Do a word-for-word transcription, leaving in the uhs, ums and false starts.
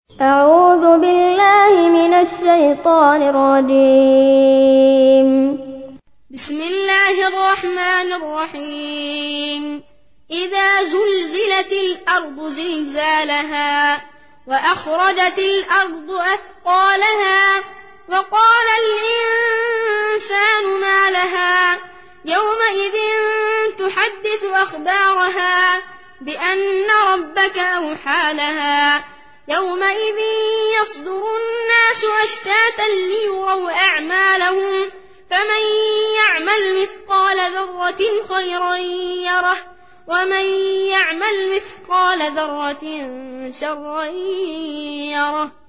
أعوذ بالله من الشيطان الرجيم. بسم الله الرحمن الرحيم. إذا زلزلت الأرض زلزالها وأخرجت الأرض أثقالها وقال الإنسان ما لها يومئذ تحدث أخبارها بأن ربك أوحى لها يومئذ يصدر الناس أشتاتا ليروا أعمالهم فمن يعمل مثقال ذرة خيرا يره ومن يعمل مثقال ذرة شرا يره.